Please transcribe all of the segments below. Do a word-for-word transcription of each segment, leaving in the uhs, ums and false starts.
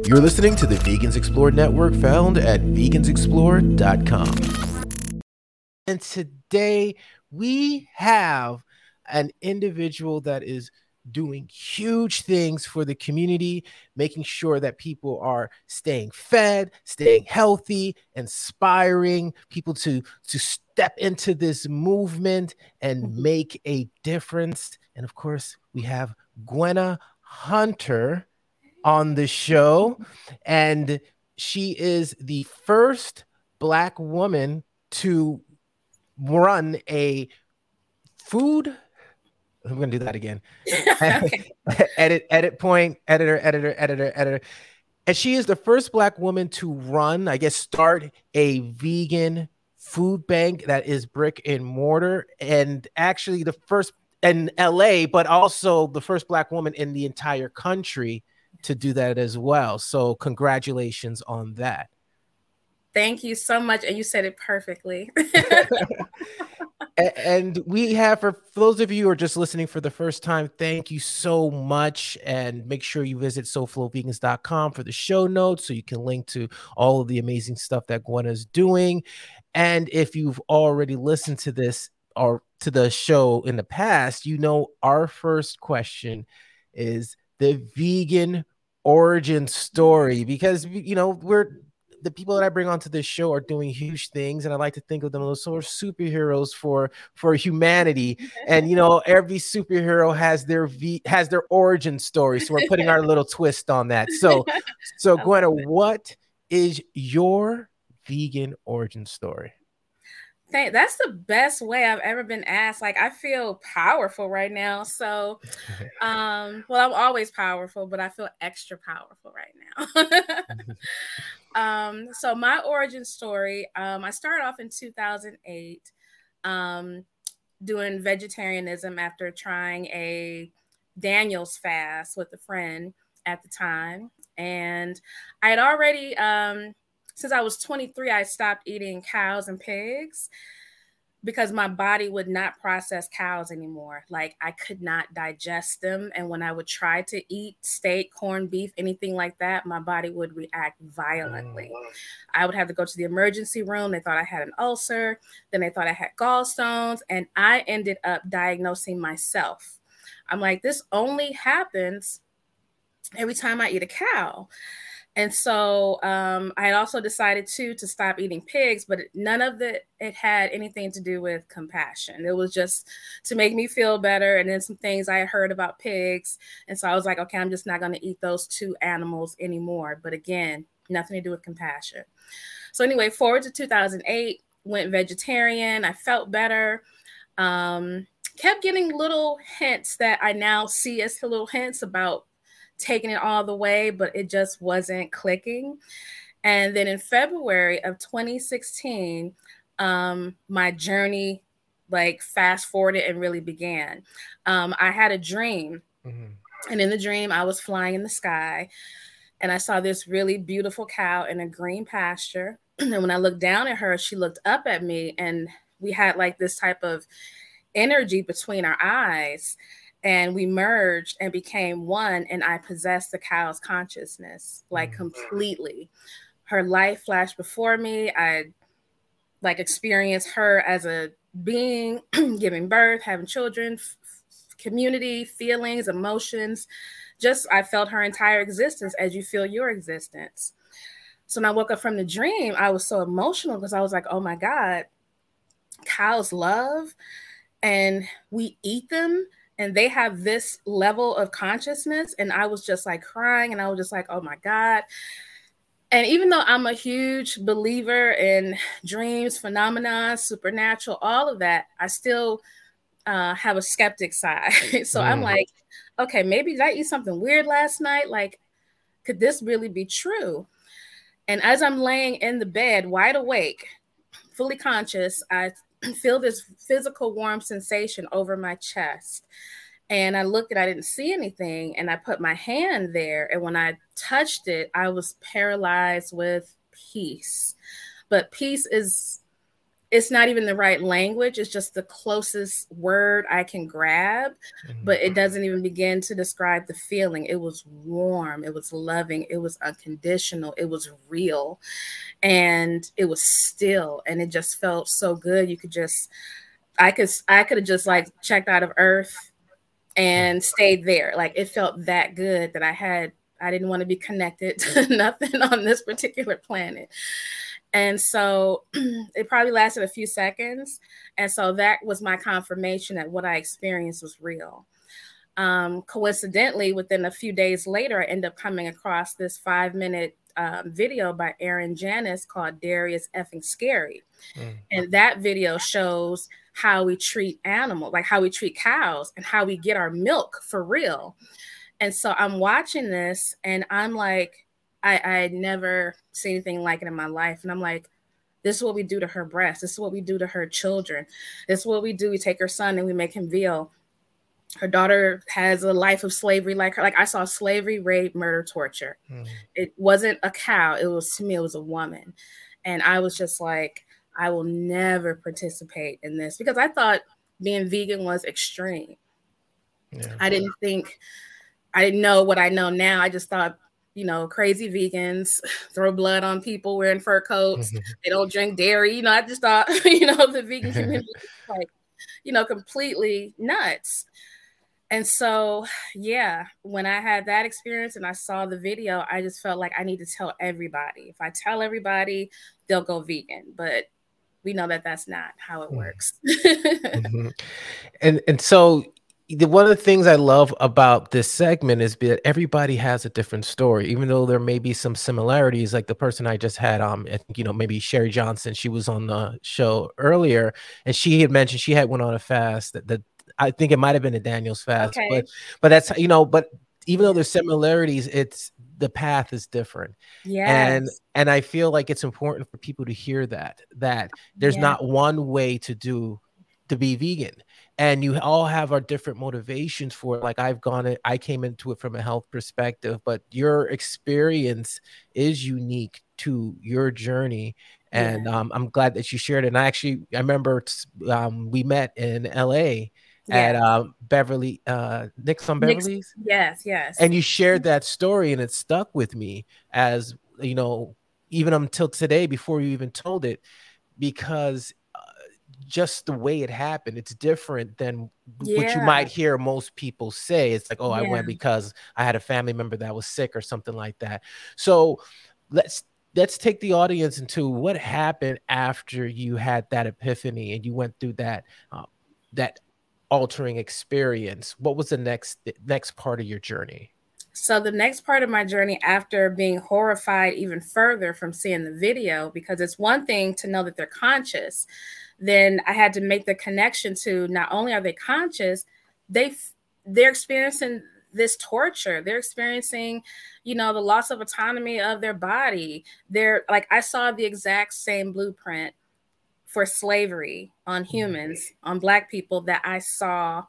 You're listening to the Vegans Explore Network, found at vegans explore dot com. And today we have an individual that is doing huge things for the community, making sure that people are staying fed, staying healthy, inspiring people to, to step into this movement and make a difference. And of course, we have Gwenna Hunter on the show, and she is the first Black woman to run a food. I'm going to do that again. edit, edit point, editor, editor, editor, editor. And she is the first Black woman to run, I guess, start a vegan food bank that is brick and mortar, and actually the first in L A, but also the first Black woman in the entire country to do that as well. So congratulations on that. Thank you so much. And you said it perfectly. And we have, for, for those of you who are just listening for the first time, thank you so much. And make sure you visit soul flow vegans dot com for the show notes so you can link to all of the amazing stuff that Gwenna is doing. And if you've already listened to this or to the show in the past, you know our first question is the vegan origin story, because, you know, we're the people that I bring onto this show are doing huge things, and I like to think of them as sort of superheroes for for humanity. And you know, every superhero has their v, has their origin story, so we're putting our little twist on that. So, so Gwenna, what is your vegan origin story? That's the best way I've ever been asked. Like, I feel powerful right now. So, um, well, I'm always powerful, but I feel extra powerful right now. um, so my origin story, um, I started off in two thousand eight, um, doing vegetarianism after trying a Daniel's fast with a friend at the time. And I had already, um, since I was twenty-three, I stopped eating cows and pigs because my body would not process cows anymore. Like, I could not digest them. And when I would try to eat steak, corned beef, anything like that, my body would react violently. Mm. I would have to go to the emergency room. They thought I had an ulcer. Then they thought I had gallstones. And I ended up diagnosing myself. I'm like, this only happens every time I eat a cow. And so um, I had also decided too to stop eating pigs, but none of it, it had anything to do with compassion. It was just to make me feel better. And then some things I had heard about pigs. And so I was like, okay, I'm just not going to eat those two animals anymore. But again, nothing to do with compassion. So anyway, forward to two thousand eight, went vegetarian. I felt better. Um, kept getting little hints that I now see as little hints about taking it all the way, but it just wasn't clicking. And then in February of twenty sixteen, um, my journey like fast forwarded and really began. Um, I had a dream, mm-hmm. and in the dream, I was flying in the sky, and I saw this really beautiful cow in a green pasture. And when I looked down at her, she looked up at me, and we had like this type of energy between our eyes. And we merged and became one, and I possessed the cow's consciousness, like mm-hmm. completely. Her life flashed before me. I like experienced her as a being, giving birth, having children, f- community, feelings, emotions. Just, I felt her entire existence as you feel your existence. So when I woke up from the dream, I was so emotional because I was like, oh my God, cows love, and we eat them, and they have this level of consciousness. And I was just like crying, and I was just like, oh my God. And even though I'm a huge believer in dreams, phenomena, supernatural, all of that, I still uh, have a skeptic side. So mm. I'm like, okay, maybe did I eat something weird last night? Like, could this really be true? And as I'm laying in the bed, wide awake, fully conscious, I feel this physical warm sensation over my chest. And I looked and I didn't see anything. And I put my hand there. And when I touched it, I was paralyzed with peace. But peace is, it's not even the right language. It's just the closest word I can grab, mm-hmm. but it doesn't even begin to describe the feeling. It was warm. It was loving. It was unconditional. It was real. And it was still, and it just felt so good. You could just, I could, I could have just like checked out of Earth and stayed there. Like it felt that good that I had, I didn't want to be connected to nothing on this particular planet. And so it probably lasted a few seconds. And so that was my confirmation that what I experienced was real. Um, coincidentally, within a few days later, I ended up coming across this five minute um, video by Aaron Janis called Darius Effing Scary. Mm. And that video shows how we treat animals, like how we treat cows and how we get our milk for real. And so I'm watching this and I'm like, I, I had never seen anything like it in my life. And I'm like, this is what we do to her breasts. This is what we do to her children. This is what we do. We take her son and we make him veal. Her daughter has a life of slavery like her. Like I saw slavery, rape, murder, torture. Mm. It wasn't a cow. It was, to me, it was a woman. And I was just like, I will never participate in this because I thought being vegan was extreme. Yeah. I didn't think, I didn't know what I know now. I just thought, you know, crazy vegans throw blood on people wearing fur coats. Mm-hmm. They don't drink dairy. You know, I just thought, you know, the vegan community was like, you know, completely nuts. And so, yeah, when I had that experience and I saw the video, I just felt like I need to tell everybody. If I tell everybody, they'll go vegan. But we know that that's not how it works. Mm-hmm. And and so the, one of the things I love about this segment is that everybody has a different story, even though there may be some similarities. Like the person I just had, um, I think, you know, maybe Sherry Johnson, she was on the show earlier and she had mentioned she had went on a fast that, that I think it might've been a Daniel's fast, okay. but, but that's, you know, but even though there's similarities, it's, the path is different. Yes. And, and I feel like it's important for people to hear that, that there's yes. not one way to do, to be vegan. And you all have our different motivations for it. Like I've gone it, I came into it from a health perspective, but your experience is unique to your journey. And yeah. um, I'm glad that you shared it. And I actually, I remember um, we met in L A at yes. um, Beverly, uh, Nick's on Beverly's. Yes, yes. And you shared that story and it stuck with me as, you know, even until today, before you even told it, because just the way it happened, it's different than yeah. what you might hear most people say. It's like, oh, yeah. I went because I had a family member that was sick or something like that. So let's let's take the audience into what happened after you had that epiphany and you went through that um, that altering experience. What was the next the next part of your journey? So the next part of my journey, after being horrified even further from seeing the video, because it's one thing to know that they're conscious, then I had to make the connection to not only are they conscious, they they're experiencing this torture. They're experiencing, you know, the loss of autonomy of their body. They're like, I saw the exact same blueprint for slavery on humans, on Black people that I saw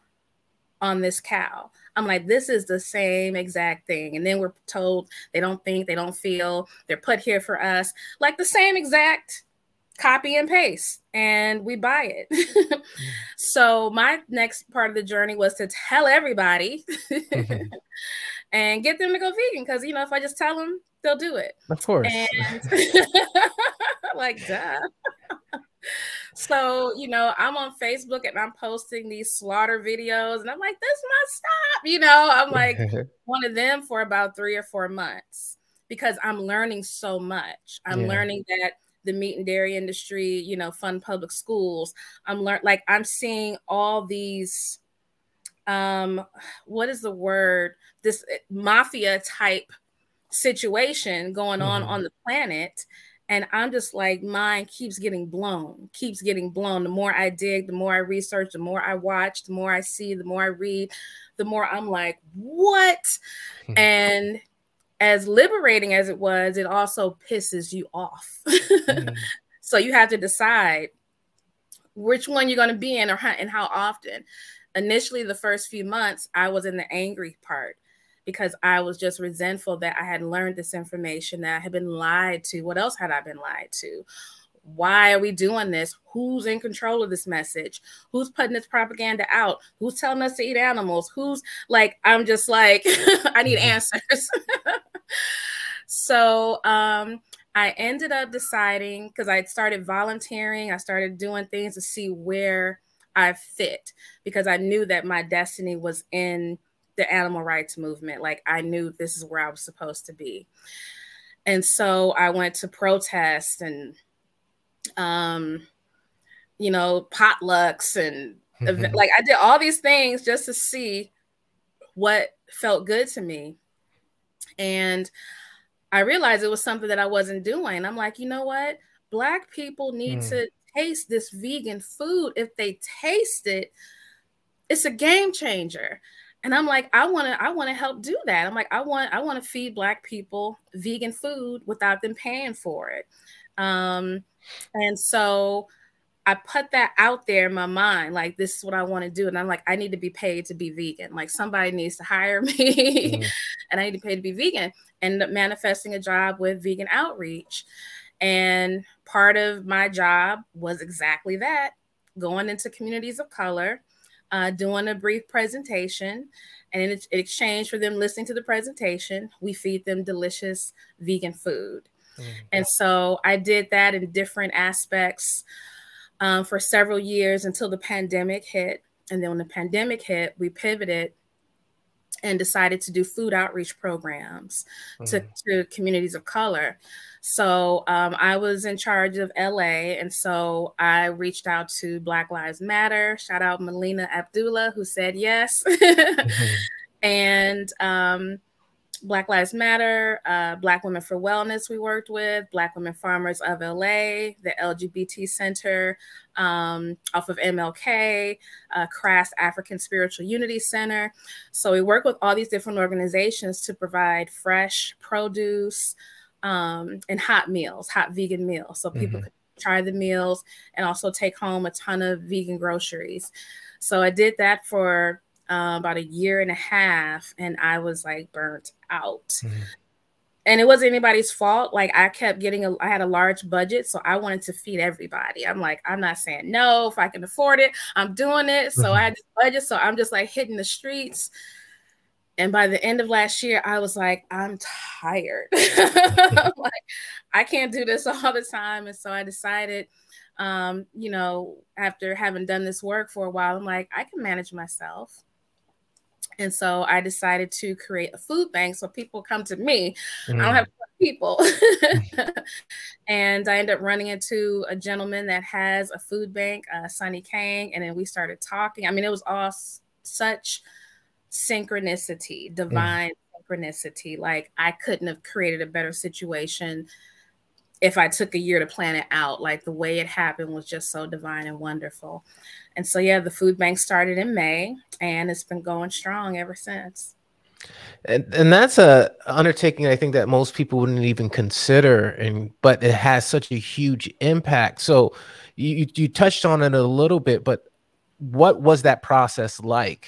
on this cow. I'm like, this is the same exact thing. And then we're told they don't think, they don't feel, they're put here for us, like the same exact copy and paste, and we buy it. Mm-hmm. So my next part of the journey was to tell everybody mm-hmm. and get them to go vegan. Because, you know, if I just tell them, they'll do it. Of course. And like, duh. So, you know, I'm on Facebook and I'm posting these slaughter videos and I'm like, this must stop. You know, I'm like one of them for about three or four months because I'm learning so much. I'm yeah. learning that the meat and dairy industry, you know, fund public schools. I'm learning, like, I'm seeing all these, um, what is the word? This mafia type situation going on mm-hmm. on the planet. And I'm just like, mine keeps getting blown, keeps getting blown. The more I dig, the more I research, the more I watch, the more I see, the more I read, the more I'm like, what? And as liberating as it was, it also pisses you off. Mm. So you have to decide which one you're going to be in or how, and how often. Initially, the first few months, I was in the angry part because I was just resentful that I had learned this information, that I had been lied to. What else had I been lied to? why are we doing this? Who's in control of this message? Who's putting this propaganda out? Who's telling us to eat animals? Who's like, I'm just like, I need mm-hmm. answers. So um, I ended up deciding, because I started volunteering, I started doing things to see where I fit, because I knew that my destiny was in the animal rights movement. Like, I knew this is where I was supposed to be. And so I went to protest and, um, you know, potlucks and mm-hmm. like I did all these things just to see what felt good to me. And I realized it was something that I wasn't doing. I'm like, you know what? Black people need mm. to taste this vegan food. If they taste it, it's a game changer. And I'm like, I want to, I want to help do that. I'm like, I want, I want to feed Black people vegan food without them paying for it. Um, and so I put that out there in my mind, like, this is what I want to do. And I'm like, I need to be paid to be vegan. Like, somebody needs to hire me mm. and I need to pay to be vegan. Ended up manifesting a job with Vegan Outreach. And part of my job was exactly that, going into communities of color, uh, doing a brief presentation. And in, in exchange for them listening to the presentation, we feed them delicious vegan food. Mm. And so I did that in different aspects um, for several years until the pandemic hit. And then when the pandemic hit, we pivoted and decided to do food outreach programs mm. to, to communities of color. So um, I was in charge of L A. And so I reached out to Black Lives Matter. Shout out Melina Abdullah, who said yes. mm-hmm. And um, Black Lives Matter, uh, Black Women for Wellness we worked with, Black Women Farmers of L A, the L G B T Center um, off of M L K, uh, Crass African Spiritual Unity Center. So we work with all these different organizations to provide fresh produce um, and hot meals, hot vegan meals. So people mm-hmm. could try the meals and also take home a ton of vegan groceries. So I did that for Um, about a year and a half, and I was like burnt out. Mm-hmm. And it wasn't anybody's fault. Like, I kept getting a, I had a large budget, so I wanted to feed everybody. I'm like, I'm not saying no. If I can afford it, I'm doing it. So mm-hmm. I had this budget, so I'm just like hitting the streets. And by the end of last year, I was like, I'm tired. I'm like, I can't do this all the time. And so I decided, um, you know, after having done this work for a while, I'm like, I can manage myself. And so I decided to create a food bank so people come to me. Mm. I don't have people. And I ended up running into a gentleman that has a food bank, uh, Sonny Kang. And then we started talking. I mean, it was all s- such synchronicity, divine mm. synchronicity. Like, I couldn't have created a better situation if I took a year to plan it out. Like, the way it happened was just so divine and wonderful. And so, yeah, the food bank started in May, and it's been going strong ever since. And and that's a undertaking I think that most people wouldn't even consider, and but it has such a huge impact. So you you touched on it a little bit, but what was that process like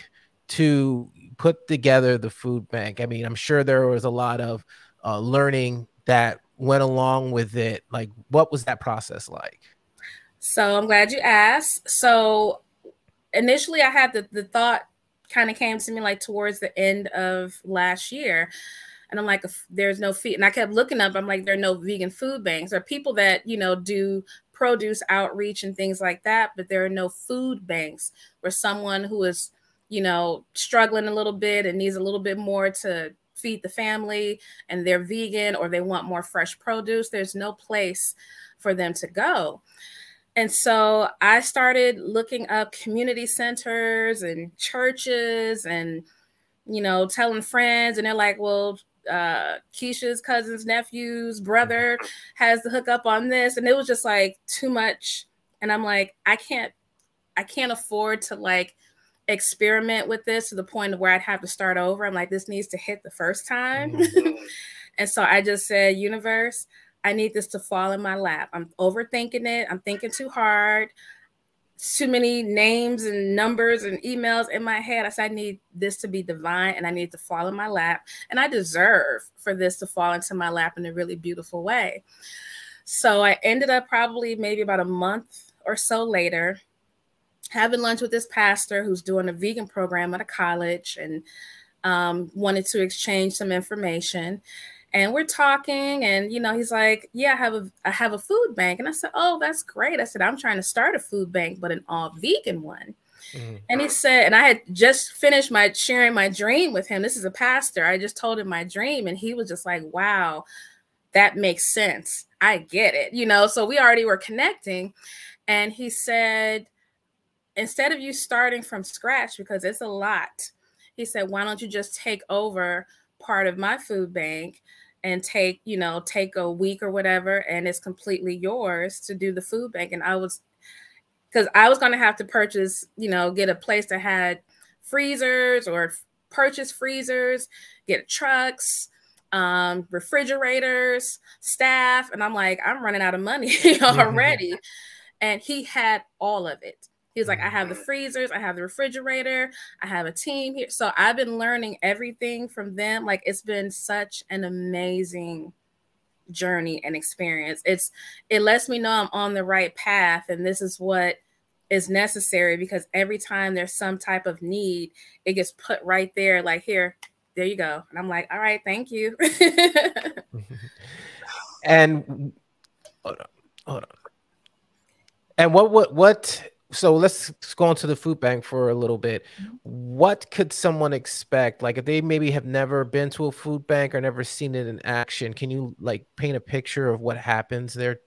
to put together the food bank? I mean, I'm sure there was a lot of uh, learning that went along with it. Like, what was that process like? So I'm glad you asked. So initially I had the, the thought kind of came to me like towards the end of last year. And I'm like, there's no feed. And I kept looking up, I'm like, there are no vegan food banks. There are people that, you know, do produce outreach and things like that, but there are no food banks where someone who is, you know, struggling a little bit and needs a little bit more to feed the family and they're vegan or they want more fresh produce, there's no place for them to go. And so I started looking up community centers and churches and, you know, telling friends, and they're like, well, uh, Keisha's cousin's nephew's brother has the hookup on this. And it was just like too much. And I'm like, I can't, I can't afford to like experiment with this to the point of where I'd have to start over. I'm like, this needs to hit the first time. Mm-hmm. And so I just said, universe, I need this to fall in my lap. I'm overthinking it. I'm thinking too hard. Too many names and numbers and emails in my head. I said, I need this to be divine and I need it to fall in my lap. And I deserve for this to fall into my lap in a really beautiful way. So I ended up probably maybe about a month or so later having lunch with this pastor who's doing a vegan program at a college, and um, wanted to exchange some information. And we're talking, and you know, he's like, "Yeah, I have a I have a food bank." And I said, "Oh, that's great." I said, "I'm trying to start a food bank, but an all vegan one." Mm-hmm. And he said, and I had just finished my sharing my dream with him. This is a pastor. I just told him my dream, and he was just like, "Wow, that makes sense. I get it." You know, so we already were connecting. And he said, instead of you starting from scratch, because it's a lot, he said, why don't you just take over part of my food bank and take, you know, take a week or whatever, and it's completely yours to do the food bank. And I was, because I was going to have to purchase, you know, get a place that had freezers or purchase freezers, get trucks, um, refrigerators, staff. And I'm like, I'm running out of money already. And he had all of it. He was like, I have the freezers, I have the refrigerator, I have a team here. So I've been learning everything from them. Like, it's been such an amazing journey and experience. It's, it lets me know I'm on the right path, and this is what is necessary, because every time there's some type of need, it gets put right there, like, here, there you go. And I'm like, all right, thank you. And hold on, hold on. And what, what, what, so let's go into the food bank for a little bit. What could someone expect? Like, if they maybe have never been to a food bank or never seen it in action, can you like paint a picture of what happens there?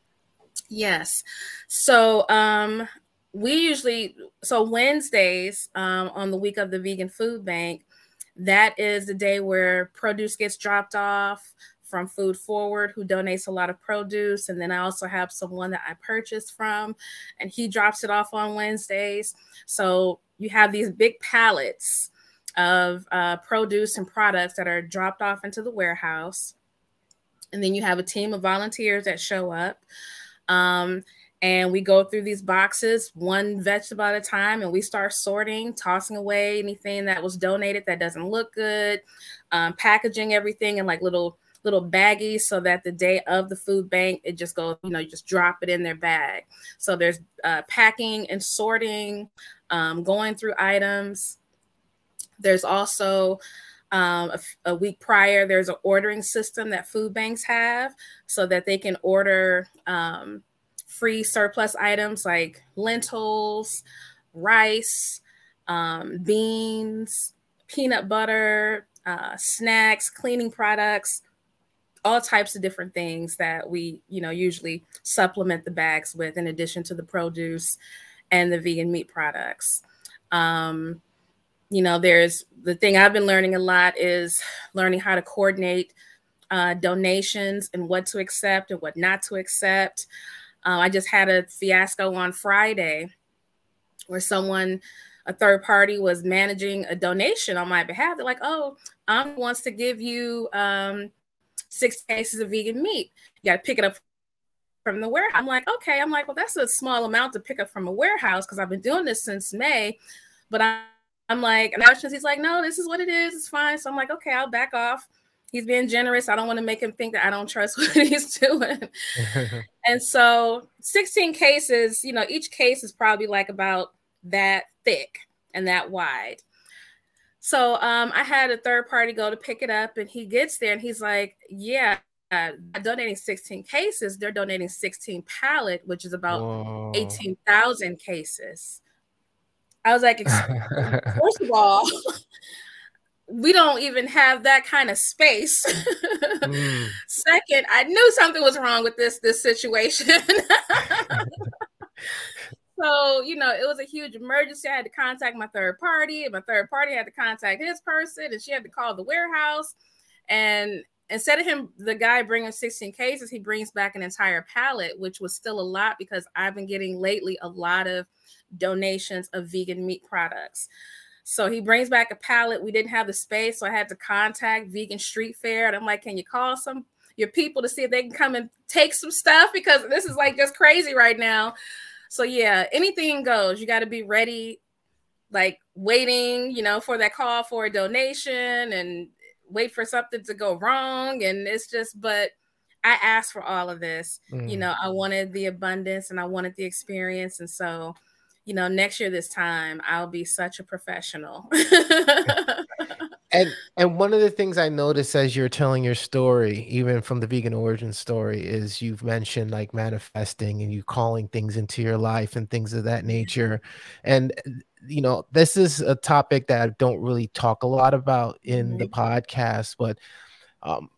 Yes. So, um, we usually, so Wednesdays, um, on the week of the vegan food bank, that is the day where produce gets dropped off from Food Forward, who donates a lot of produce. And then I also have someone that I purchased from, and he drops it off on Wednesdays. So you have these big pallets of uh, produce and products that are dropped off into the warehouse. And then you have a team of volunteers that show up. Um, and we go through these boxes, one vegetable at a time, and we start sorting, tossing away anything that was donated that doesn't look good, um, packaging everything in like little little baggies, so that the day of the food bank, it just goes, you know, you just drop it in their bag. So there's uh, packing and sorting, um, going through items. There's also um, a, a week prior, there's an ordering system that food banks have, so that they can order um, free surplus items like lentils, rice, um, beans, peanut butter, uh, snacks, cleaning products, all types of different things that we, you know, usually supplement the bags with, in addition to the produce and the vegan meat products. Um, you know, there's the thing I've been learning a lot is learning how to coordinate uh, donations and what to accept and what not to accept. Uh, I just had a fiasco on Friday where someone, a third party, was managing a donation on my behalf. They're like, oh, um wants to give you um, six cases of vegan meat. You got to pick it up from the warehouse. I'm like, okay. I'm like, well, that's a small amount to pick up from a warehouse, because I've been doing this since May. But I'm, I'm like, and he's like, no, this is what it is. It's fine. So I'm like, okay, I'll back off. He's being generous. I don't want to make him think that I don't trust what he's doing. And so sixteen cases, you know, each case is probably like about that thick and that wide. So um, I had a third party go to pick it up, and he gets there and he's like, yeah, uh, donating sixteen cases. They're donating sixteen pallet, which is about Whoa. eighteen thousand cases. I was like, first of all, we don't even have that kind of space. mm. Second, I knew something was wrong with this, this situation. So, you know, it was a huge emergency. I had to contact my third party, and my third party had to contact his person, and she had to call the warehouse. And instead of him, the guy bringing sixteen cases, he brings back an entire pallet, which was still a lot, because I've been getting lately a lot of donations of vegan meat products. So he brings back a pallet. We didn't have the space, so I had to contact Vegan Street Fair, and I'm like, can you call some your people to see if they can come and take some stuff, because this is like just crazy right now. So yeah, anything goes. You got to be ready, like waiting, you know, for that call for a donation, and wait for something to go wrong. And it's just, but I asked for all of this. You Mm. know, I wanted the abundance and I wanted the experience. And so, you know, next year, this time, I'll be such a professional. And and one of the things I noticed as you're telling your story, even from the vegan origin story, is you've mentioned like manifesting and you calling things into your life and things of that Yeah. nature. And uh, you know, this is a topic that I don't really talk a lot about in the Mhm. podcast, but um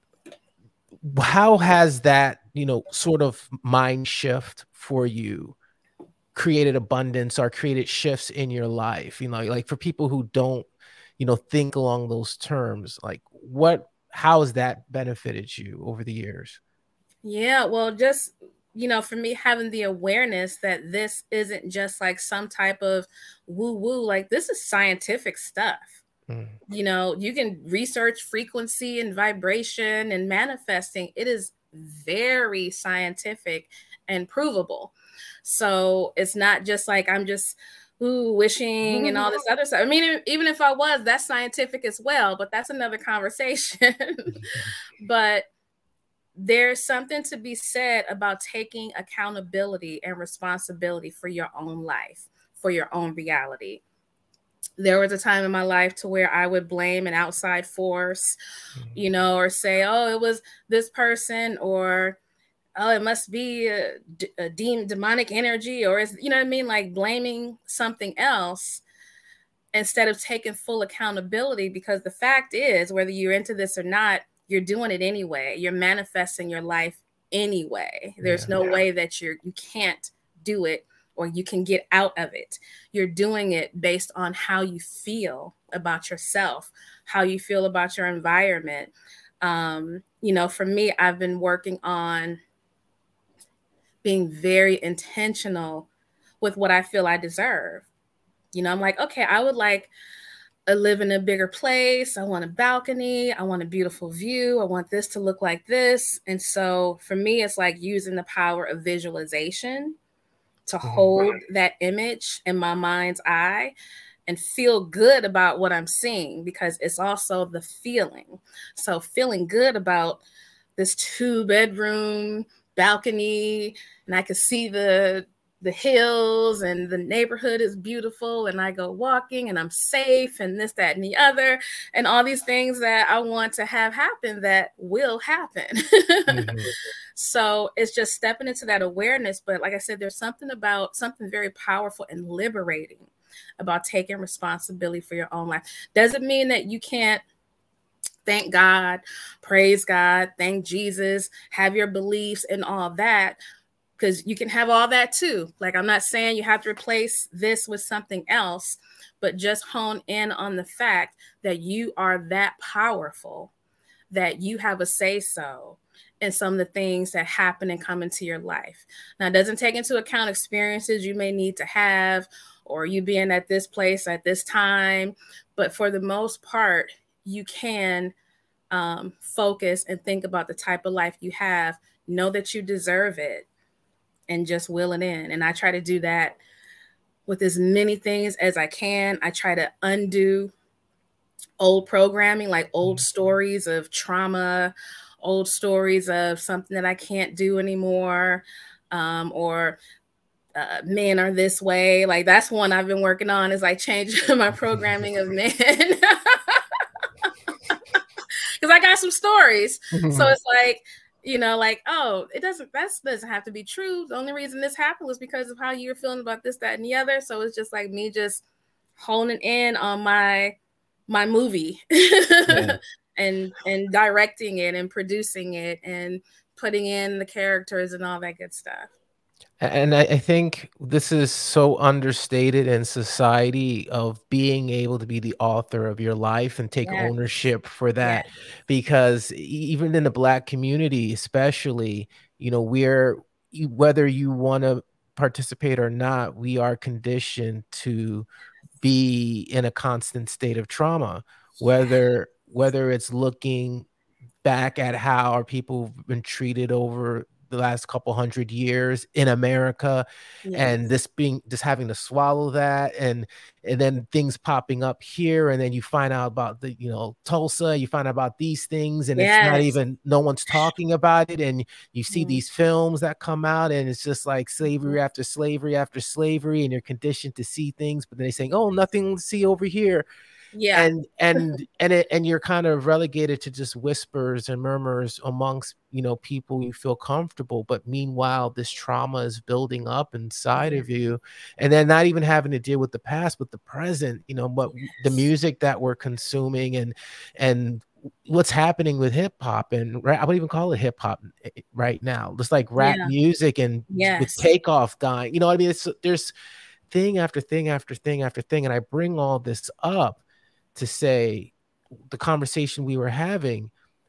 how has that, you know, sort of mind shift for you created abundance or created shifts in your life? You know, like for people who don't, you know, think along those terms, like what, how has that benefited you over the years? Yeah, well, just, you know, for me, having the awareness that this isn't just like some type of woo woo, like this is scientific stuff. Mm, You know, you can research frequency and vibration and manifesting. It is very scientific and provable. So it's not just like I'm just ooh wishing and all this other stuff. I mean, e- even if I was, that's scientific as well, but that's another conversation. But there's something to be said about taking accountability and responsibility for your own life, for your own reality. There was a time in my life to where I would blame an outside force, mm, you know, or say, oh, it was this person, or oh, it must be a, a de- demonic energy, or it's, you know what I mean? Like blaming something else instead of taking full accountability. Because the fact is, whether you're into this or not, you're doing it anyway. You're manifesting your life anyway. There's yeah, no way that you're you can't do it or you can get out of it. You're doing it based on how you feel about yourself, how you feel about your environment. Um, you know, for me, I've been working on being very intentional with what I feel I deserve. You know, I'm like, okay, I would like I live in a bigger place. I want a balcony. I want a beautiful view. I want this to look like this. And so for me, it's like using the power of visualization to mhm, hold that image in my mind's eye and feel good about what I'm seeing, because it's also the feeling. So feeling good about this two bedroom balcony, and I could see the the hills and the neighborhood is beautiful, and I go walking and I'm safe and this, that, and the other, and all these things that I want to have happen that will happen. mhm. So it's just stepping into that awareness. But like I said, there's something about something very powerful and liberating about taking responsibility for your own life. Doesn't mean that you can't thank God, praise God, thank Jesus, have your beliefs and all that, because you can have all that too. Like, I'm not saying you have to replace this with something else, but just hone in on the fact that you are that powerful, that you have a say so in some of the things that happen and come into your life. Now, it doesn't take into account experiences you may need to have or you being at this place at this time, but for the most part, you can um, focus and think about the type of life you have, know that you deserve it, and just will it in. And I try to do that with as many things as I can. I try to undo old programming, like old Mhm. stories of trauma, old stories of something that I can't do anymore, um, or uh, men are this way. Like that's one I've been working on, is like changing my programming of men. Because I got some stories. So Mhm. it's like, you know, like, oh, it doesn't, that doesn't have to be true. The only reason this happened was because of how you're feeling about this, that, and the other. So it's just like me just honing in on my my movie Yeah. and and directing it and producing it and putting in the characters and all that good stuff. And I, I think this is so understated in society of being able to be the author of your life and take Yes, ownership for yes, that. Because e- even in the Black community, especially, you know, we're, you- whether you want to participate or not, we are conditioned to be in a constant state of trauma, yes, whether whether it's looking back at how our people have been treated over the last couple hundred years in America, Yes. and this being just having to swallow that, and and then things popping up here, and then you find out about the, you know, Tulsa, you find out about these things, and it's not Yes. even, no one's talking about it, and you see Mm. these films that come out, and it's just like slavery Mhm. after slavery after slavery, and you're conditioned to see things, but then they're saying, "Oh, nothing to see over here." Yeah. And and and it, and you're kind of relegated to just whispers and murmurs amongst, you know, people you feel comfortable, but meanwhile this trauma is building up inside Yeah. of you, and then not even having to deal with the past but the present, you know, what the Yes. music that we're consuming, and and what's happening with hip hop, and right, I would even call it hip hop right now, just like rap Yeah. music, and with Yes. Takeoff dying, you know what I mean? It's, there's thing after thing after thing after thing, and I bring all this up to say the conversation we were having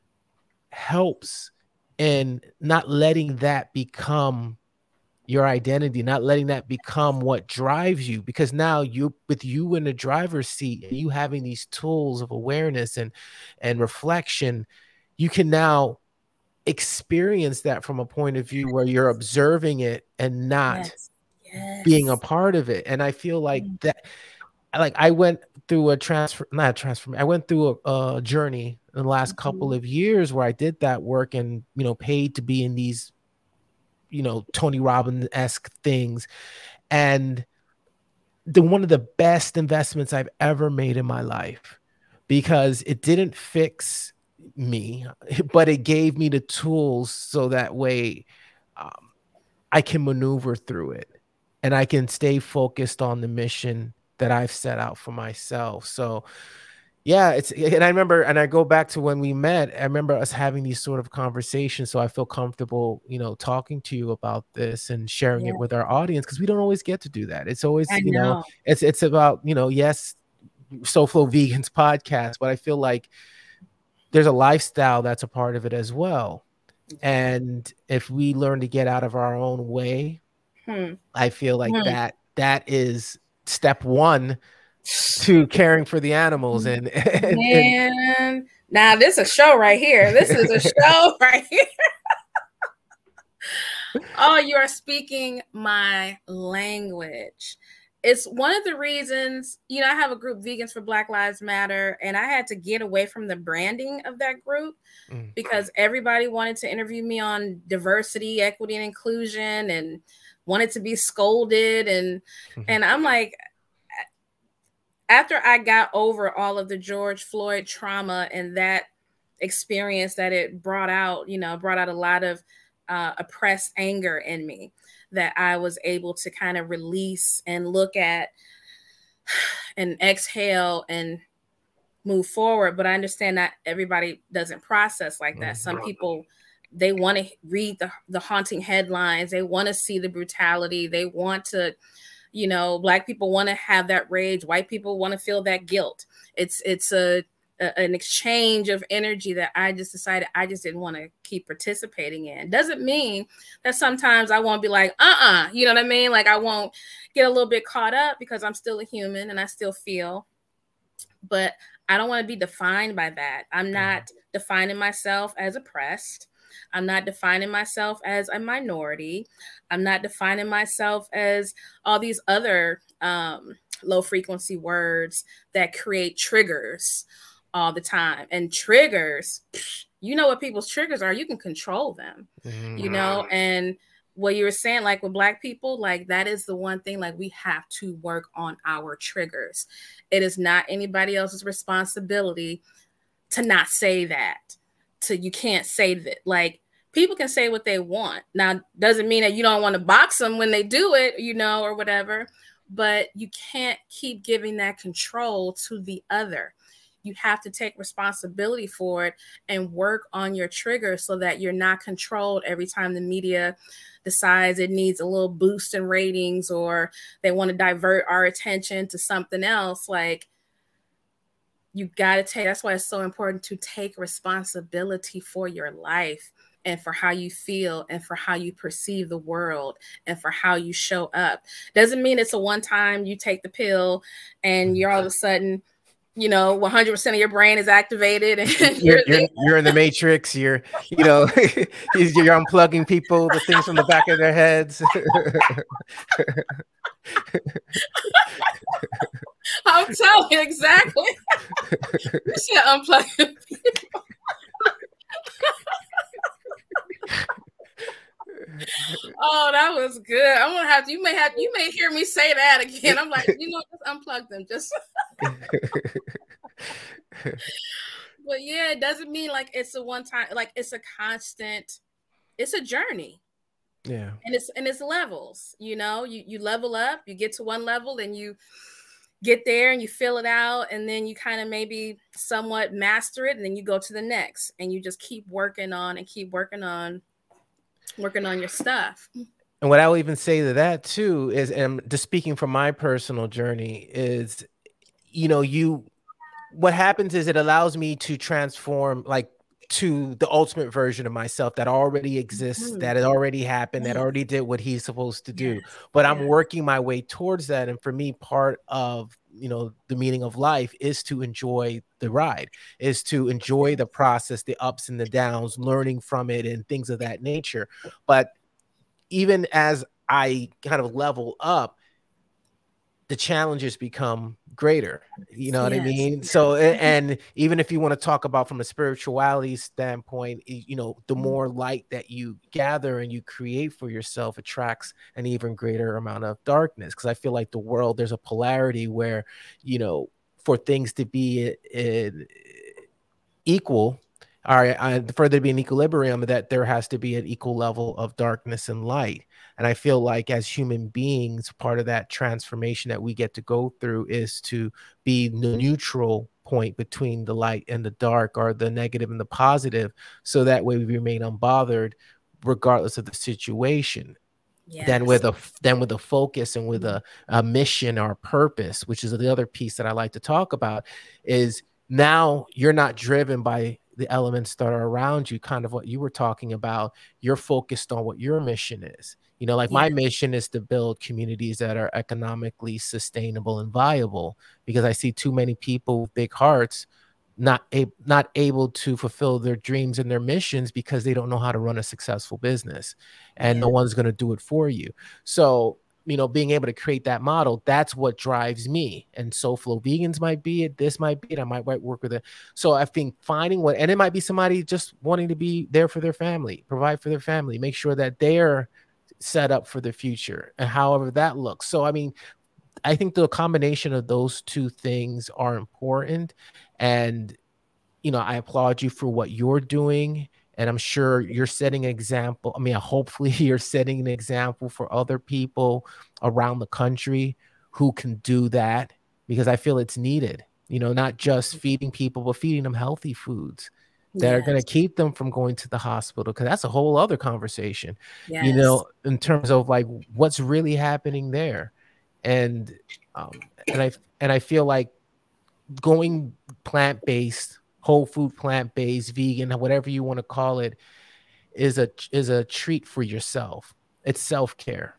helps in not letting that become your identity, not letting that become what drives you, because now you, with you in the driver's seat, and you having these tools of awareness and and reflection, you can now experience that from a point of view where you're observing it and not Yes. being a Yes. part of it. And I feel like Mm. that, like I went through a transfer, not a transfer, I went through a, a journey in the last couple Mhm. of years where I did that work, and, you know, paid to be in these, you know, Tony Robbins-esque things. And the one of the best investments I've ever made in my life, because it didn't fix me, but it gave me the tools so that way um, I can maneuver through it, and I can stay focused on the mission that I've set out for myself. So yeah, it's, and I remember, and I go back to when we met, I remember us having these sort of conversations. So I feel comfortable, you know, talking to you about this and sharing Yeah. it with our audience, because we don't always get to do that. It's always, I you know, know. it's it's about, you know, yes, SoFlo Vegans podcast, but I feel like there's a lifestyle that's a part of it as well. Yeah. And if we learn to get out of our own way, Hmm. I feel like Hmm. that that is step one to caring for the animals, and and, and Man, now this is a show right here. This is a show right here. Oh, you are speaking my language. It's one of the reasons, you know, I have a group, Vegans for Black Lives Matter, and I had to get away from the branding of that group mm, because everybody wanted to interview me on diversity, equity, and inclusion, and wanted to be scolded. And mhm, and I'm like, after I got over all of the George Floyd trauma and that experience that it brought out, you know, brought out a lot of uh, oppressed anger in me that I was able to kind of release and look at and exhale and move forward. But I understand that everybody doesn't process like that. Some mhm, people, they want to read the, the haunting headlines. They want to see the brutality. They want to, you know, Black people want to have that rage. White people want to feel that guilt. It's it's a, a an exchange of energy that I just decided I just didn't want to keep participating in. Doesn't mean that sometimes I won't be like, uh-uh, you know what I mean? Like I won't get a little bit caught up because I'm still a human and I still feel, but I don't want to be defined by that. I'm mhm, not defining myself as oppressed. I'm not defining myself as a minority. I'm not defining myself as all these other um, low frequency words that create triggers all the time. And triggers, you know what people's triggers are, you can control them, you mhm, know, and what you were saying, like with Black people, like that is the one thing, like we have to work on our triggers. It is not anybody else's responsibility to not say that. To you can't say that. Like people can say what they want. Now, doesn't mean that you don't want to box them when they do it, you know, or whatever, but you can't keep giving that control to the other. You have to take responsibility for it and work on your triggers so that you're not controlled every time the media decides it needs a little boost in ratings or they want to divert our attention to something else. Like you got to take, that's why it's so important to take responsibility for your life and for how you feel and for how you perceive the world and for how you show up. Doesn't mean it's a one time you take the pill and mhm, you're all of a sudden you know, one hundred percent of your brain is activated and You're you're you're there. you're in the matrix. You're you know you're unplugging people, the things from the back of their heads. I'm telling you exactly. You should unplug people. Oh, that was good. I'm gonna have to. You may have. You may hear me say that again. I'm like, you know, just unplug them. Just. But yeah, it doesn't mean like it's a one time. Like it's a constant. It's a journey. Yeah. And it's and it's levels. You know, you you level up. You get to one level, and you get there and you fill it out, and then you kind of maybe somewhat master it, and then you go to the next, and you just keep working on and keep working on. Working on your stuff. And what I will even say to that too is, and just speaking from my personal journey, is, you know, you, what happens is it allows me to transform like to the ultimate version of myself that already exists, mm-hmm. that had already happened, yes. that already did what he's supposed to do. Yes. But I'm yes. working my way towards that. And for me, part of, you know, the meaning of life is to enjoy the ride, is to enjoy the process, the ups and the downs, learning from it and things of that nature. But even as I kind of level up, the challenges become greater. You know what yes, I mean? Yes. So, and even if you want to talk about from a spirituality standpoint, you know, the more light that you gather and you create for yourself attracts an even greater amount of darkness. Because I feel like the world, there's a polarity where, you know, for things to be in, equal, all right, I, for there to be an equilibrium, that there has to be an equal level of darkness and light. And I feel like as human beings, part of that transformation that we get to go through is to be the neutral point between the light and the dark, or the negative and the positive. So that way we remain unbothered regardless of the situation. Yes. Then with a then with a focus and with a, a mission or a purpose, which is the other piece that I like to talk about, is now you're not driven by the elements that are around you, kind of what you were talking about. You're focused on what your mission is. You know, like yeah. my mission is to build communities that are economically sustainable and viable, because I see too many people with big hearts not a, not able to fulfill their dreams and their missions because they don't know how to run a successful business, and yeah. no one's going to do it for you. So, you know, being able to create that model, that's what drives me. And SoFlo Vegans might be it. This might be it. I might work with it. So I think finding what, and it might be somebody just wanting to be there for their family, provide for their family, make sure that they're set up for the future, and however that looks. So, I mean, I think the combination of those two things are important. And, you know, I applaud you for what you're doing. And I'm sure you're setting an example. I mean, hopefully you're setting an example for other people around the country who can do that, because I feel it's needed, you know, not just feeding people, but feeding them healthy foods that yes. are going to keep them from going to the hospital. Because that's a whole other conversation, yes. you know, in terms of like what's really happening there. And, um, and I, and I feel like going plant-based, whole food, plant-based, vegan, whatever you want to call it, is a is a treat for yourself. It's self-care.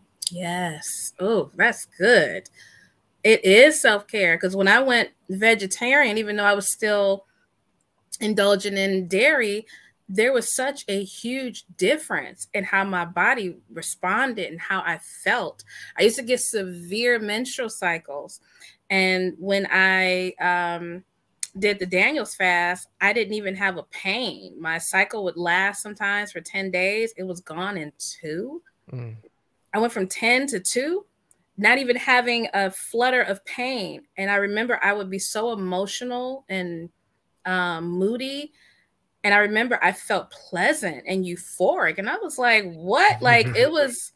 Yes. Oh, that's good. It is self-care, because when I went vegetarian, even though I was still indulging in dairy, there was such a huge difference in how my body responded and how I felt. I used to get severe menstrual cycles. And when I um, did the Daniel's fast, I didn't even have a pain. My cycle would last sometimes for ten days. It was gone in two. Mm. I went from ten to two, not even having a flutter of pain. And I remember I would be so emotional and um, moody. And I remember I felt pleasant and euphoric. And I was like, what? Like it was,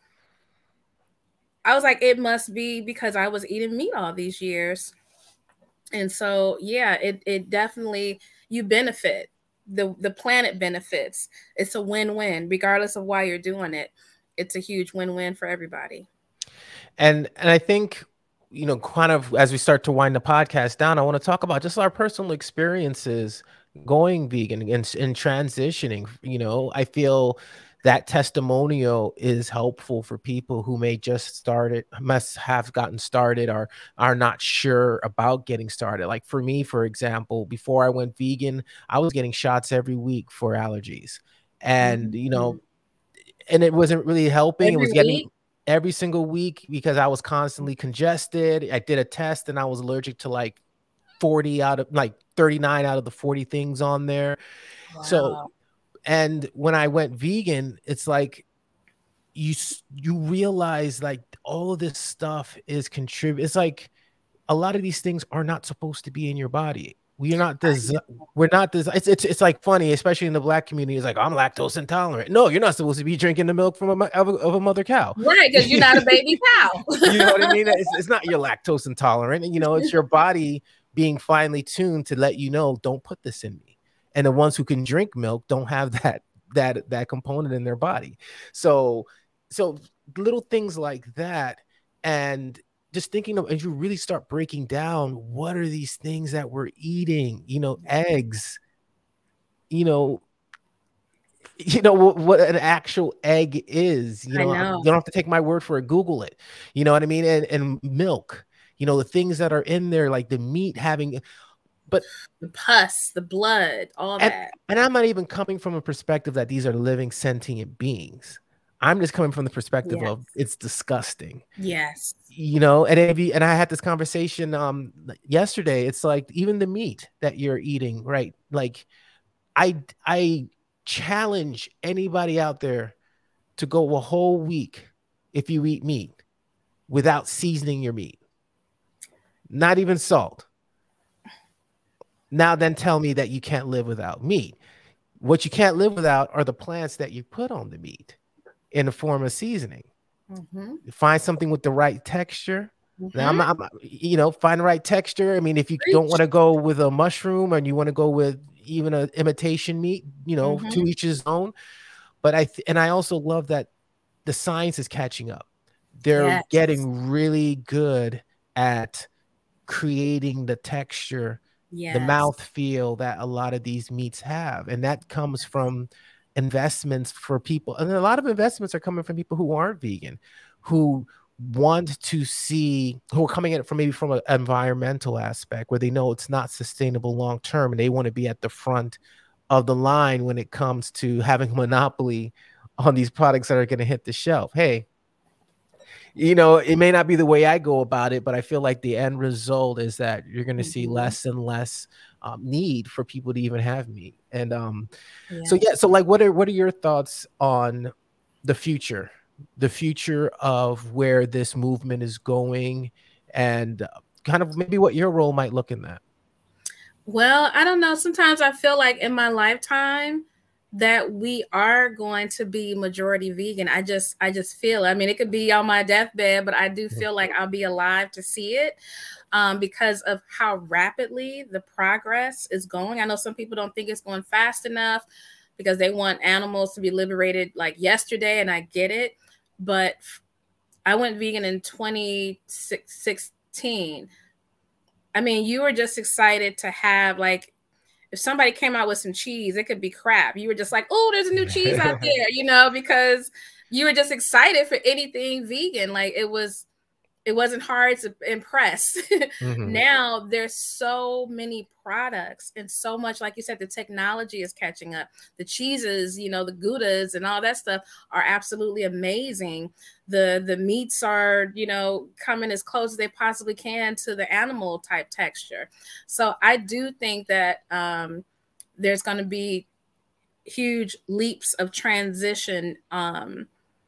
I was like, it must be because I was eating meat all these years. And so, yeah, it it definitely, you benefit. The, the planet benefits. It's a win-win, regardless of why you're doing it. It's a huge win-win for everybody. And and I think, you know, kind of as we start to wind the podcast down, I want to talk about just our personal experiences going vegan and, and transitioning. You know, I feel that testimonial is helpful for people who may just started, must have gotten started, or are not sure about getting started. Like for me, for example, before I went vegan, I was getting shots every week for allergies. And, you Mm-hmm. know, and it wasn't really helping. It Every was week? getting every single week because I was constantly congested. I did a test and I was allergic to like forty out of like thirty-nine out of the forty things on there. So, Wow. and when I went vegan, it's like you you realize like all of this stuff is contribute. It's like a lot of these things are not supposed to be in your body. We are not des- we're not des- it's, it's it's like funny, especially in the Black community. It's like, I'm lactose intolerant. No, you're not supposed to be drinking the milk from a of a, of a mother cow, Right? Because you're not a baby cow. you know what I mean? It's, it's not you're lactose intolerant, and you know it's your body being finely tuned to let you know, don't put this in me. And the ones who can drink milk don't have that that that component in their body. So so little things like that, and just thinking of, as you really start breaking down, what are these things that we're eating? You know, eggs. You know, you know what, what an actual egg is. You I know, know. you don't have to take my word for it. Google it. You know what I mean? And and milk. You know, the things that are in there, like the meat having, but the pus, the blood, all and, that. and I'm not even coming from a perspective that these are living sentient beings. I'm just coming from the perspective Yes. of it's disgusting. Yes. You know, and if you, and I had this conversation um yesterday. It's like even the meat that you're eating, right? Like I I challenge anybody out there to go a whole week if you eat meat without seasoning your meat, not even salt. Now then tell me that you can't live without meat. What you can't live without are the plants that you put on the meat in the form of seasoning. Mm-hmm. Find something with the right texture. Mm-hmm. Now, I'm, I'm, you know, find the right texture. I mean, if you Preach. don't want to go with a mushroom and you want to go with even an imitation meat, you know, Mm-hmm. to each his own. But I, th- and I also love that the science is catching up. They're Yes. getting really good at creating the texture, Yes. the mouth feel that a lot of these meats have. And that comes from investments for people. And a lot of investments are coming from people who aren't vegan, who want to see, who are coming at it from maybe from an environmental aspect where they know it's not sustainable long term, and they want to be at the front of the line when it comes to having a monopoly on these products that are going to hit the shelf. Hey, you know, it may not be the way I go about it, but I feel like the end result is that you're going to see Mm-hmm. less and less um, need for people to even have meat. And um, Yeah. so, yeah, so like, what are, what are your thoughts on the future, the future of where this movement is going, and kind of maybe what your role might look in that? Well, I don't know. Sometimes I feel like in my lifetime that we are going to be majority vegan. I just I just feel, I mean, it could be on my deathbed, but I do feel like I'll be alive to see it um, because of how rapidly the progress is going. I know some people don't think it's going fast enough because they want animals to be liberated like yesterday, and I get it. But I went vegan in twenty sixteen. I mean, you were just excited to have, like, if somebody came out with some cheese, it could be crap. You were just like, oh, there's a new cheese out there, you know, because you were just excited for anything vegan. Like it was, it wasn't hard to impress. Mm-hmm. Now there's so many products and so much, like you said, the technology is catching up. The cheeses, you know, the Goudas and all that stuff are absolutely amazing. The the meats are, you know, coming as close as they possibly can to the animal type texture. So I do think that um, there's going to be huge leaps of transition um,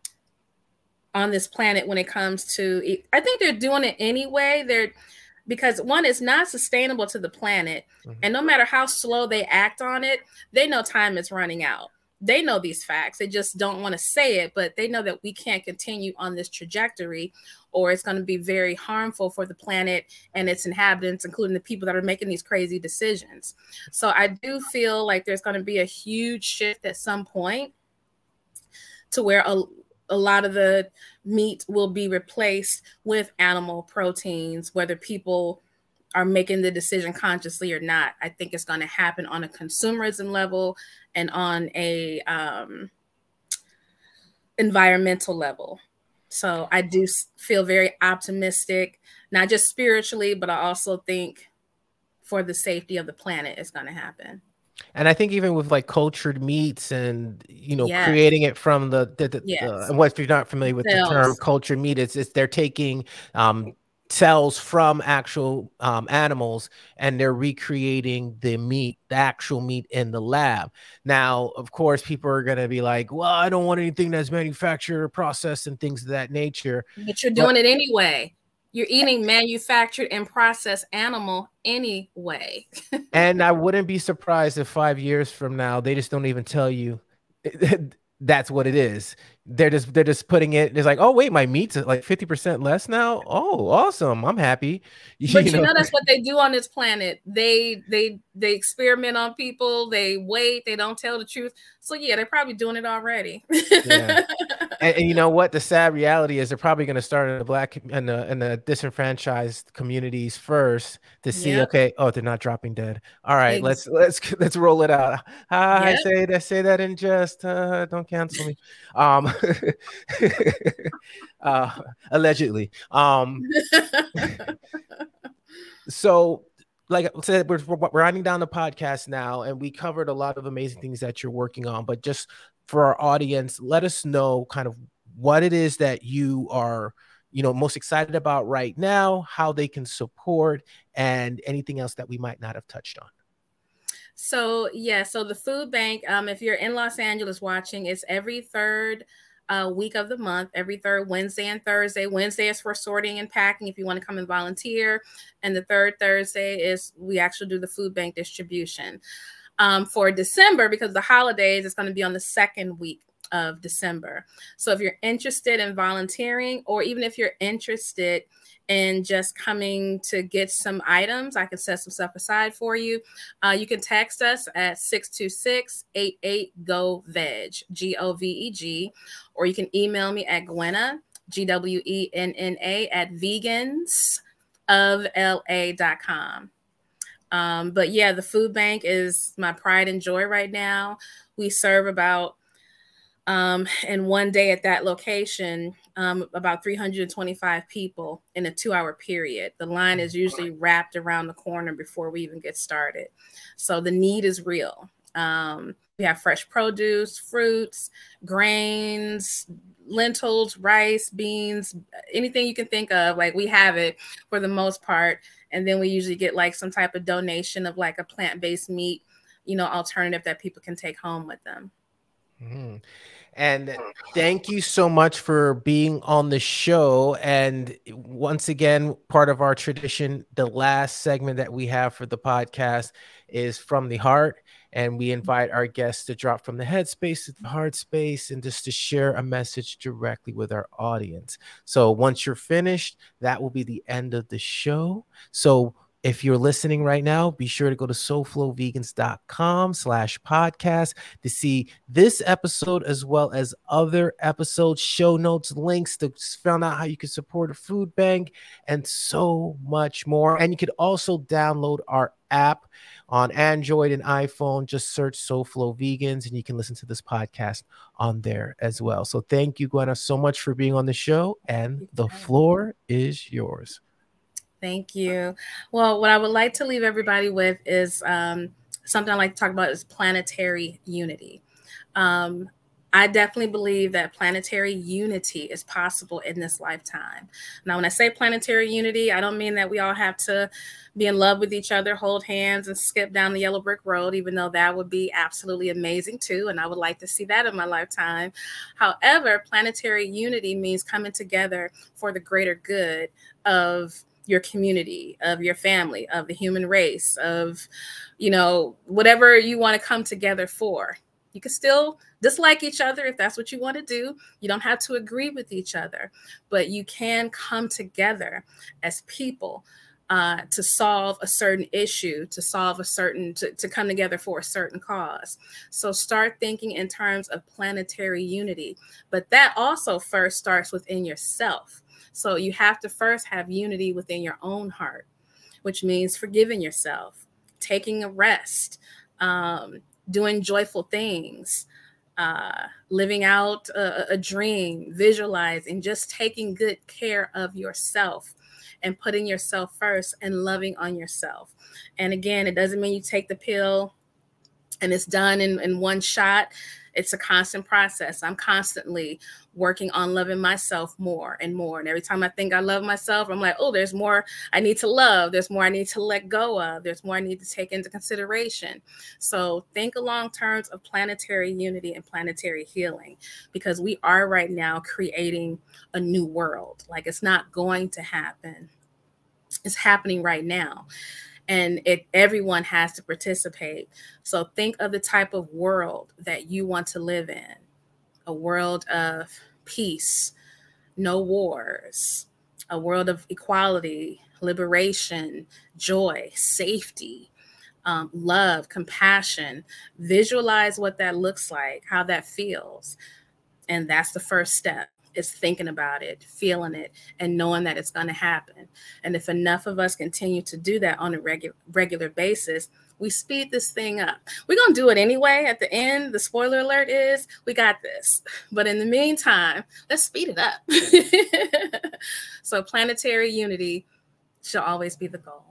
on this planet when it comes to, I think they're doing it anyway. They're, because one, is not sustainable to the planet. Mm-hmm. And no matter how slow they act on it, they know time is running out. They know these facts. They just don't want to say it, but they know that we can't continue on this trajectory or it's going to be very harmful for the planet and its inhabitants, including the people that are making these crazy decisions. So I do feel like there's going to be a huge shift at some point to where a a lot of the meat will be replaced with animal proteins, whether people are making the decision consciously or not. I think it's going to happen on a consumerism level and on a um, environmental level. So I do feel very optimistic, not just spiritually, but I also think for the safety of the planet it's going to happen. And I think even with like cultured meats and, you know, Yes. creating it from the, the, the, Yes. the and what if you're not familiar with cells. The term cultured meat, it's, it's they're taking um, cells from actual um, animals and they're recreating the meat, the actual meat in the lab. Now, of course, people are going to be like, well, I don't want anything that's manufactured or processed and things of that nature. But you're doing but, it anyway. You're eating manufactured and processed animal anyway. And I wouldn't be surprised if five years from now, they just don't even tell you that's what it is. They're just, they're just putting it. It's like, oh, wait, my meat's like fifty percent less now. Oh, awesome. I'm happy. You but you know, know, that's what they do on this planet. They, they, they experiment on people. They wait. They don't tell the truth. So yeah, they're probably doing it already. Yeah. And, and you know what? The sad reality is they're probably going to start in the black and the, and the disenfranchised communities first to see, yep. okay, oh, they're not dropping dead. All right, let's, let's, let's roll it out. Ah, yep. I say that, say that in jest. Uh, don't cancel me. Um, uh, allegedly. Um, so like I said, we're, we're winding down the podcast now, and we covered a lot of amazing things that you're working on, but just for our audience, let us know kind of what it is that you are, you know, most excited about right now, how they can support, and anything else that we might not have touched on. So, yeah, so the food bank, um, if you're in Los Angeles watching, it's every third uh, week of the month, every third Wednesday and Thursday. Wednesday is for sorting and packing if you want to come and volunteer. And the third Thursday is we actually do the food bank distribution. Um, for December, because of the holidays, it's going to be on the second week of December. So if you're interested in volunteering, or even if you're interested in just coming to get some items, I can set some stuff aside for you. Uh, you can text us at six two six, eight eight, G O V E G, G O V E G, or you can email me at Gwenna, G W E N N A, at vegans of L A dot com. Um, but yeah, the food bank is my pride and joy right now. We serve about, um, in one day at that location, um, about three hundred twenty-five people in a two hour period. The line is usually wrapped around the corner before we even get started. So the need is real. Um, we have fresh produce, fruits, grains, lentils, rice, beans, anything you can think of. Like, we have it for the most part. And then we usually get like some type of donation of like a plant-based meat, you know, alternative that people can take home with them. Mm-hmm. And thank you so much for being on the show. And once again, part of our tradition, the last segment that we have for the podcast is From the Heart. And we invite our guests to drop from the head space to the heart space and just to share a message directly with our audience. So once you're finished, that will be the end of the show. So if you're listening right now, be sure to go to soulflowvegans.com slash podcast to see this episode as well as other episodes, show notes, links to find out how you can support a food bank, and so much more. And you could also download our app on Android and iPhone. Just search SoulFlow Vegans, and you can listen to this podcast on there as well. So thank you, Gwenna, so much for being on the show, and the floor is yours. Thank you. Well, what I would like to leave everybody with is um, something I like to talk about is planetary unity. Um, I definitely believe that planetary unity is possible in this lifetime. Now, when I say planetary unity, I don't mean that we all have to be in love with each other, hold hands, and skip down the yellow brick road, even though that would be absolutely amazing too. And I would like to see that in my lifetime. However, planetary unity means coming together for the greater good of your community, of your family, of the human race, of, you know, whatever you want to come together for. You can still dislike each other if that's what you want to do. You don't have to agree with each other, but you can come together as people uh, to solve a certain issue, to solve a certain, to, to come together for a certain cause. So start thinking in terms of planetary unity, but that also first starts within yourself. So you have to first have unity within your own heart. which means forgiving yourself, taking a rest, um, doing joyful things, uh, living out a, a dream, visualizing, just taking good care of yourself and putting yourself first and loving on yourself. And again, it doesn't mean you take the pill and it's done in, in one shot. It's a constant process. I'm constantly working on loving myself more and more. And every time I think I love myself, I'm like, oh, there's more I need to love. There's more I need to let go of. There's more I need to take into consideration. So think along terms of planetary unity and planetary healing, because we are right now creating a new world. Like, it's not going to happen. It's happening right now. And it, everyone has to participate. So think of the type of world that you want to live in. A world of peace, no wars, a world of equality, liberation, joy, safety, um, love, compassion. Visualize what that looks like, how that feels. And that's the first step. Is thinking about it, feeling it, and knowing that it's going to happen. And if enough of us continue to do that on a regular regular basis, we speed this thing up. We're going to do it anyway. At the end, the spoiler alert is we got this. But in the meantime, let's speed it up. So planetary unity shall always be the goal.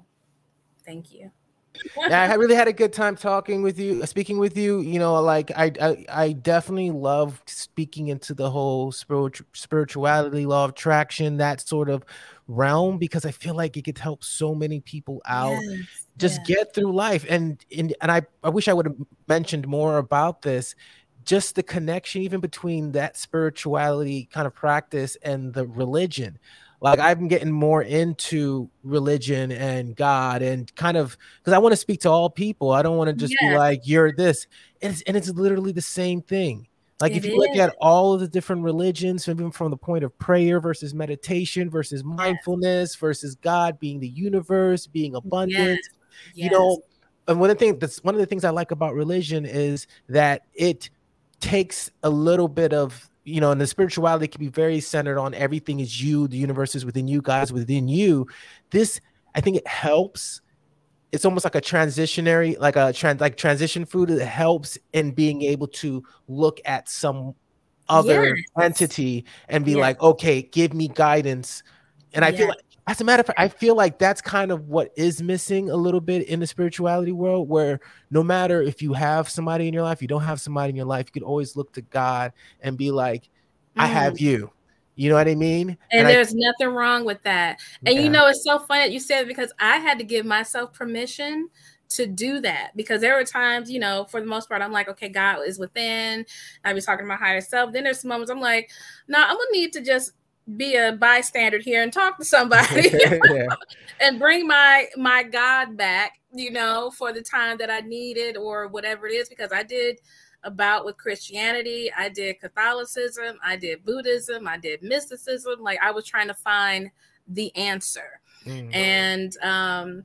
Thank you. Yeah, I really had a good time talking with you, speaking with you. You know, like I, I, I definitely love speaking into the whole spiritual spirituality, law of attraction, that sort of realm, because I feel like it could help so many people out, Yes, just yeah. get through life. And and and I, I wish I would have mentioned more about this. Just the connection, even between that spirituality kind of practice and the religion. Like, I'm getting more into religion and God, and kind of, because I want to speak to all people. I don't want to just be Yes. like, you're this. And it's, and it's literally the same thing. Like, It if you look is. at all of the different religions, even from the point of prayer versus meditation versus mindfulness versus God being the universe, being abundant, Yes. you Yes. know, and one of the things that's one of the things I like about religion is that it takes a little bit of, you know, and the spirituality can be very centered on everything is you, the universe is within you, God is within you. This, I think it helps. It's almost like a transitionary, like a trans, like transition food. It helps in being able to look at some other Yes. entity and be Yes. like, okay, give me guidance. And I feel Yes. like, as a matter of fact, I feel like that's kind of what is missing a little bit in the spirituality world, where no matter if you have somebody in your life, you don't have somebody in your life, you could always look to God and be like, I have Mm. you. You know what I mean? And, And there's I, nothing wrong with that. And yeah. you know, it's so funny that you said it, because I had to give myself permission to do that, because there were times, you know, for the most part, I'm like, okay, God is within. I was talking to my higher self. Then there's some moments I'm like, no, nah, I'm gonna need to just be a bystander here and talk to somebody Yeah. and bring my my God back, you know, for the time that I needed or whatever it is, because I did about with Christianity, I did Catholicism, I did Buddhism, I did mysticism. Like, I was trying to find the answer. Mm. And um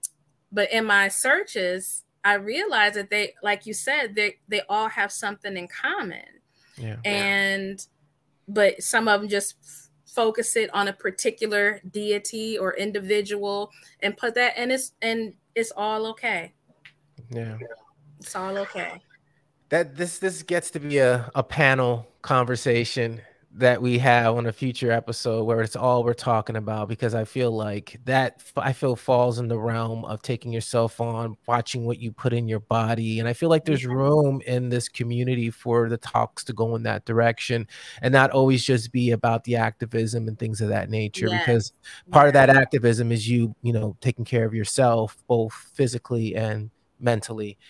but in my searches, I realized that they, like you said, they they all have something in common. Yeah. And but some of them just focus it on a particular deity or individual and put that, and it's and it's all okay. Yeah. It's all okay. That this this gets to be a, a panel conversation that we have on a future episode, where it's all we're talking about, because I feel like that I feel falls in the realm of taking yourself on, watching what you put in your body. And I feel like there's room in this community for the talks to go in that direction and not always just be about the activism and things of that nature. Yes. Because part yes. of that activism is you, you know, taking care of yourself, both physically and mentally.